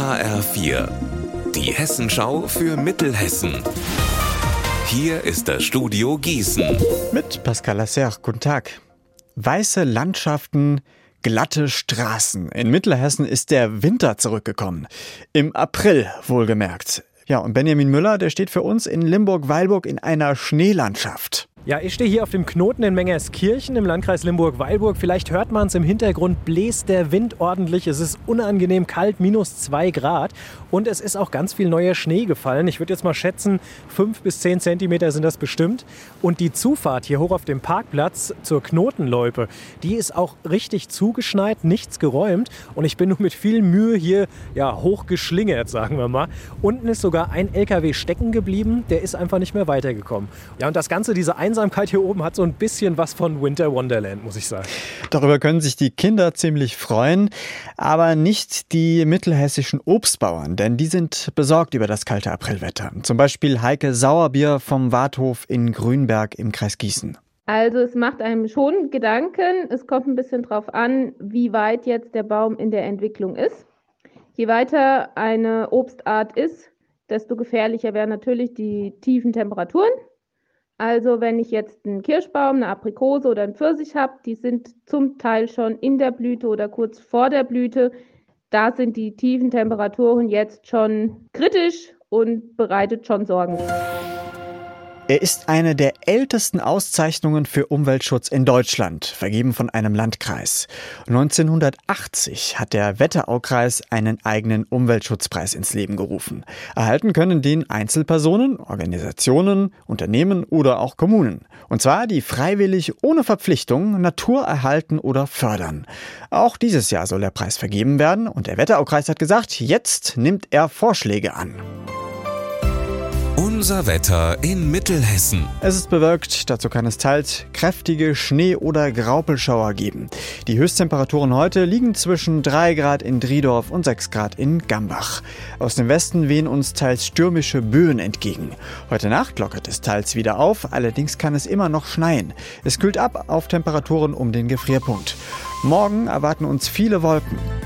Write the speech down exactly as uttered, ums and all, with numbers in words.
H R vier, die Hessenschau für Mittelhessen. Hier ist das Studio Gießen. Mit Pascal Lasserre, guten Tag. Weiße Landschaften, glatte Straßen. In Mittelhessen ist der Winter zurückgekommen. Im April, wohlgemerkt. Ja, und Benjamin Müller, der steht für uns in Limburg-Weilburg in einer Schneelandschaft. Ja, ich stehe hier auf dem Knoten in Mengerskirchen im Landkreis Limburg-Weilburg. Vielleicht hört man es im Hintergrund, bläst der Wind ordentlich. Es ist unangenehm kalt, minus zwei Grad. Und es ist auch ganz viel neuer Schnee gefallen. Ich würde jetzt mal schätzen, fünf bis zehn Zentimeter sind das bestimmt. Und die Zufahrt hier hoch auf dem Parkplatz zur Knotenloipe, die ist auch richtig zugeschneit, nichts geräumt. Und ich bin nur mit viel Mühe hier ja, hochgeschlingert, sagen wir mal. Unten ist sogar ein L K W stecken geblieben, der ist einfach nicht mehr weitergekommen. Ja, und das Ganze, diese Einsamkeit hier oben hat so ein bisschen was von Winter Wonderland, muss ich sagen. Darüber können sich die Kinder ziemlich freuen, aber nicht die mittelhessischen Obstbauern, denn die sind besorgt über das kalte Aprilwetter. Zum Beispiel Heike Sauerbier vom Warthof in Grünberg im Kreis Gießen. Also es macht einem schon Gedanken. Es kommt ein bisschen drauf an, wie weit jetzt der Baum in der Entwicklung ist. Je weiter eine Obstart ist, desto gefährlicher wären natürlich die tiefen Temperaturen. Also wenn ich jetzt einen Kirschbaum, eine Aprikose oder einen Pfirsich habe, die sind zum Teil schon in der Blüte oder kurz vor der Blüte. Da sind die tiefen Temperaturen jetzt schon kritisch und bereitet schon Sorgen. Er ist eine der ältesten Auszeichnungen für Umweltschutz in Deutschland, vergeben von einem Landkreis. neunzehnhundertachtzig hat der Wetteraukreis einen eigenen Umweltschutzpreis ins Leben gerufen. Erhalten können den Einzelpersonen, Organisationen, Unternehmen oder auch Kommunen. Und zwar die freiwillig ohne Verpflichtung Natur erhalten oder fördern. Auch dieses Jahr soll der Preis vergeben werden und der Wetteraukreis hat gesagt, jetzt nimmt er Vorschläge an. Unser Wetter in Mittelhessen. Es ist bewölkt, dazu kann es teils kräftige Schnee- oder Graupelschauer geben. Die Höchsttemperaturen heute liegen zwischen drei Grad in Driedorf und sechs Grad in Gambach. Aus dem Westen wehen uns teils stürmische Böen entgegen. Heute Nacht lockert es teils wieder auf, allerdings kann es immer noch schneien. Es kühlt ab auf Temperaturen um den Gefrierpunkt. Morgen erwarten uns viele Wolken.